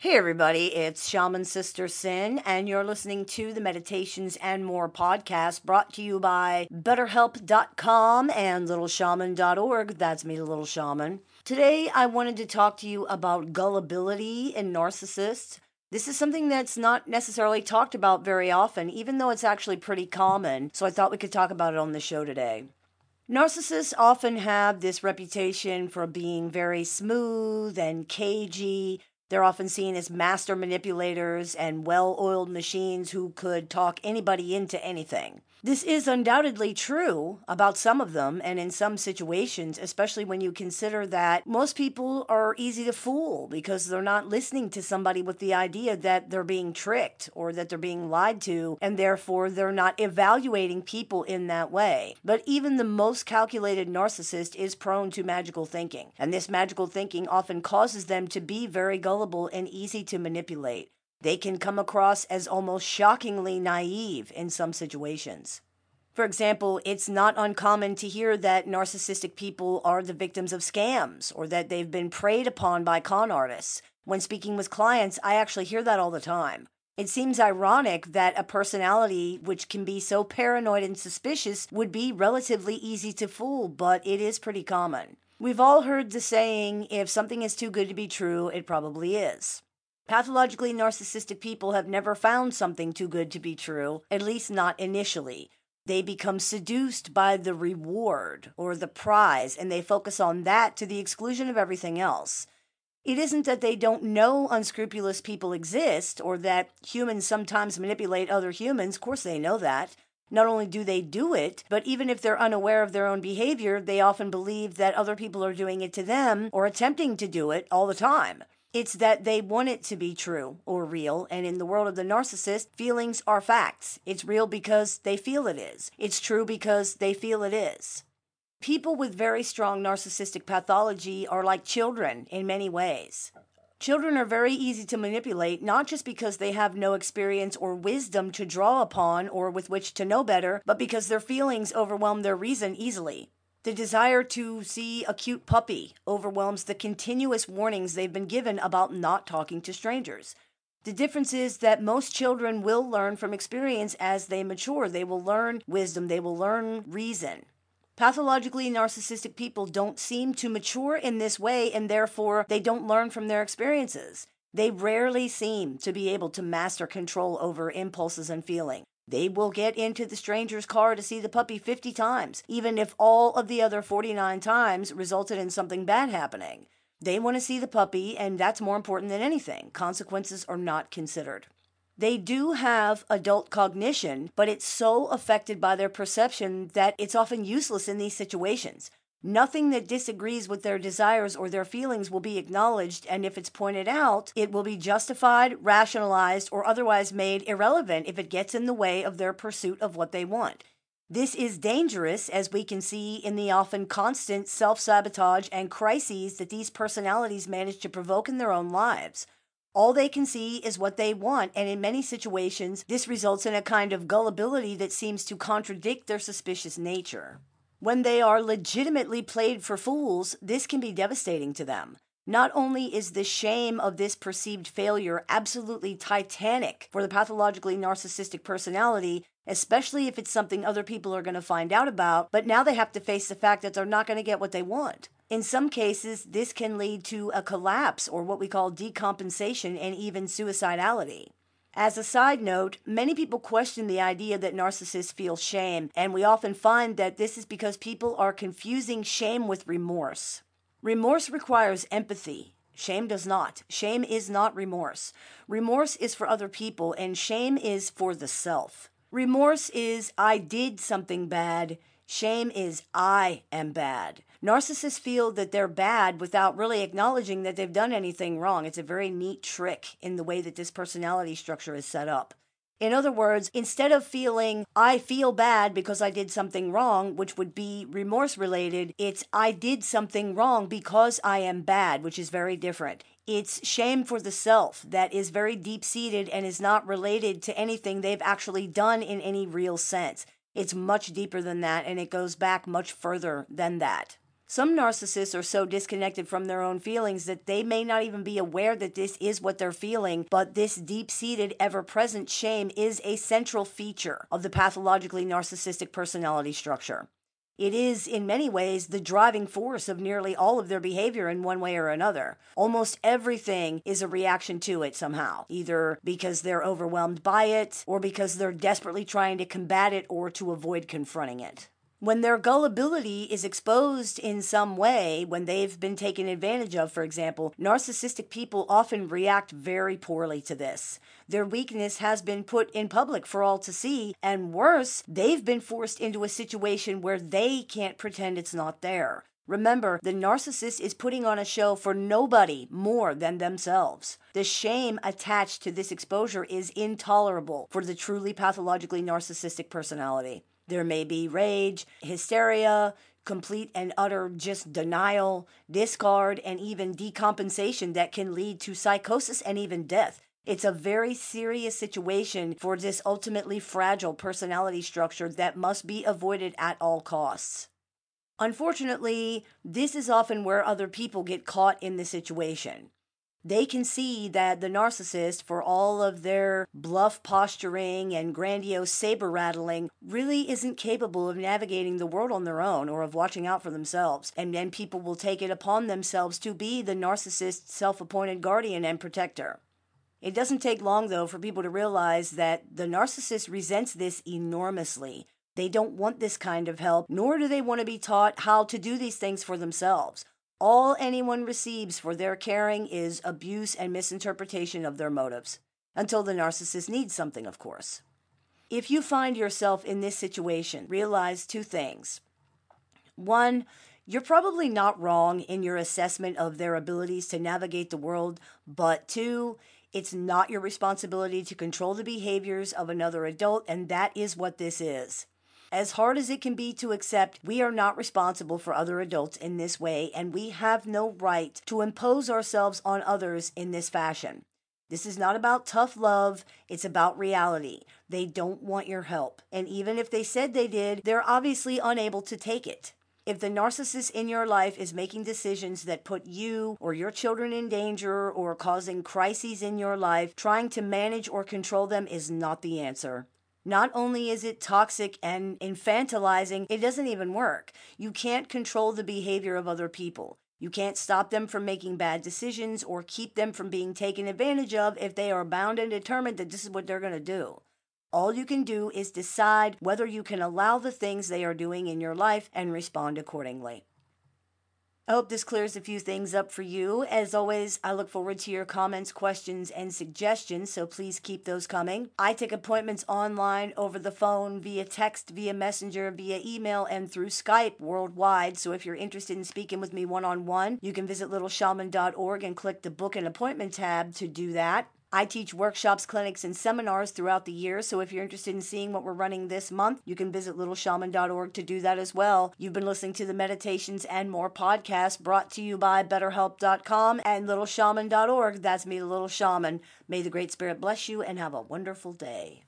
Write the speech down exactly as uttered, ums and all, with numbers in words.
Hey everybody, it's Shaman Sister Sin, and you're listening to the Meditations and More podcast brought to you by BetterHelp dot com and Little Shaman dot org. That's me, the Little Shaman. Today I wanted to talk to you about gullibility in narcissists. This is something that's not necessarily talked about very often, even though it's actually pretty common, so I thought we could talk about it on the show today. Narcissists often have this reputation for being very smooth and cagey. They're often seen as master manipulators and well-oiled machines who could talk anybody into anything. This is undoubtedly true about some of them and in some situations, especially when you consider that most people are easy to fool because they're not listening to somebody with the idea that they're being tricked or that they're being lied to, and therefore they're not evaluating people in that way. But even the most calculated narcissist is prone to magical thinking, and this magical thinking often causes them to be very gullible and easy to manipulate. They can come across as almost shockingly naive in some situations. For example, it's not uncommon to hear that narcissistic people are the victims of scams or that they've been preyed upon by con artists. When speaking with clients, I actually hear that all the time. It seems ironic that a personality which can be so paranoid and suspicious would be relatively easy to fool, but it is pretty common. We've all heard the saying, if something is too good to be true, it probably is. Pathologically narcissistic people have never found something too good to be true, at least not initially. They become seduced by the reward or the prize, and they focus on that to the exclusion of everything else. It isn't that they don't know unscrupulous people exist or that humans sometimes manipulate other humans. Of course they know that. Not only do they do it, but even if they're unaware of their own behavior, they often believe that other people are doing it to them or attempting to do it all the time. It's that they want it to be true or real, and in the world of the narcissist, feelings are facts. It's real because they feel it is. It's true because they feel it is. People with very strong narcissistic pathology are like children in many ways. Children are very easy to manipulate, not just because they have no experience or wisdom to draw upon or with which to know better, but because their feelings overwhelm their reason easily. The desire to see a cute puppy overwhelms the continuous warnings they've been given about not talking to strangers. The difference is that most children will learn from experience as they mature. They will learn wisdom. They will learn reason. Pathologically narcissistic people don't seem to mature in this way, and therefore they don't learn from their experiences. They rarely seem to be able to master control over impulses and feelings. They will get into the stranger's car to see the puppy fifty times, even if all of the other forty-nine times resulted in something bad happening. They want to see the puppy, and that's more important than anything. Consequences are not considered. They do have adult cognition, but it's so affected by their perception that it's often useless in these situations. Nothing that disagrees with their desires or their feelings will be acknowledged, and if it's pointed out, it will be justified, rationalized, or otherwise made irrelevant if it gets in the way of their pursuit of what they want. This is dangerous, as we can see in the often constant self-sabotage and crises that these personalities manage to provoke in their own lives. All they can see is what they want, and in many situations, this results in a kind of gullibility that seems to contradict their suspicious nature. When they are legitimately played for fools, this can be devastating to them. Not only is the shame of this perceived failure absolutely titanic for the pathologically narcissistic personality, especially if it's something other people are going to find out about, but now they have to face the fact that they're not going to get what they want. In some cases, this can lead to a collapse or what we call decompensation and even suicidality. As a side note, many people question the idea that narcissists feel shame, and we often find that this is because people are confusing shame with remorse. Remorse requires empathy. Shame does not. Shame is not remorse. Remorse is for other people, and shame is for the self. Remorse is, I did something bad. Shame is, I am bad. Narcissists feel that they're bad without really acknowledging that they've done anything wrong. It's a very neat trick in the way that this personality structure is set up. In other words, instead of feeling, I feel bad because I did something wrong, which would be remorse related, it's I did something wrong because I am bad, which is very different. It's shame for the self that is very deep-seated and is not related to anything they've actually done in any real sense. It's much deeper than that, and it goes back much further than that. Some narcissists are so disconnected from their own feelings that they may not even be aware that this is what they're feeling, but this deep-seated, ever-present shame is a central feature of the pathologically narcissistic personality structure. It is, in many ways, the driving force of nearly all of their behavior in one way or another. Almost everything is a reaction to it somehow, either because they're overwhelmed by it, or because they're desperately trying to combat it or to avoid confronting it. When their gullibility is exposed in some way, when they've been taken advantage of, for example, narcissistic people often react very poorly to this. Their weakness has been put in public for all to see, and worse, they've been forced into a situation where they can't pretend it's not there. Remember, the narcissist is putting on a show for nobody more than themselves. The shame attached to this exposure is intolerable for the truly pathologically narcissistic personality. There may be rage, hysteria, complete and utter just denial, discard, and even decompensation that can lead to psychosis and even death. It's a very serious situation for this ultimately fragile personality structure that must be avoided at all costs. Unfortunately, this is often where other people get caught in the situation. They can see that the narcissist, for all of their bluff posturing and grandiose saber rattling, really isn't capable of navigating the world on their own or of watching out for themselves. And then people will take it upon themselves to be the narcissist's self-appointed guardian and protector. It doesn't take long, though, for people to realize that the narcissist resents this enormously. They don't want this kind of help, nor do they want to be taught how to do these things for themselves. All anyone receives for their caring is abuse and misinterpretation of their motives. Until the narcissist needs something, of course. If you find yourself in this situation, realize two things. One, you're probably not wrong in your assessment of their abilities to navigate the world, but two, it's not your responsibility to control the behaviors of another adult, and that is what this is. As hard as it can be to accept, we are not responsible for other adults in this way, and we have no right to impose ourselves on others in this fashion. This is not about tough love, it's about reality. They don't want your help, and even if they said they did, they're obviously unable to take it. If the narcissist in your life is making decisions that put you or your children in danger or causing crises in your life, trying to manage or control them is not the answer. Not only is it toxic and infantilizing, it doesn't even work. You can't control the behavior of other people. You can't stop them from making bad decisions or keep them from being taken advantage of if they are bound and determined that this is what they're going to do. All you can do is decide whether you can allow the things they are doing in your life and respond accordingly. I hope this clears a few things up for you. As always, I look forward to your comments, questions, and suggestions, so please keep those coming. I take appointments online, over the phone, via text, via messenger, via email, and through Skype worldwide. So if you're interested in speaking with me one-on-one, you can visit little shaman dot org and click the Book an Appointment tab to do that. I teach workshops, clinics, and seminars throughout the year, so if you're interested in seeing what we're running this month, you can visit little shaman dot org to do that as well. You've been listening to the Meditations and More podcast brought to you by better help dot com and little shaman dot org. That's me, the Little Shaman. May the Great Spirit bless you and have a wonderful day.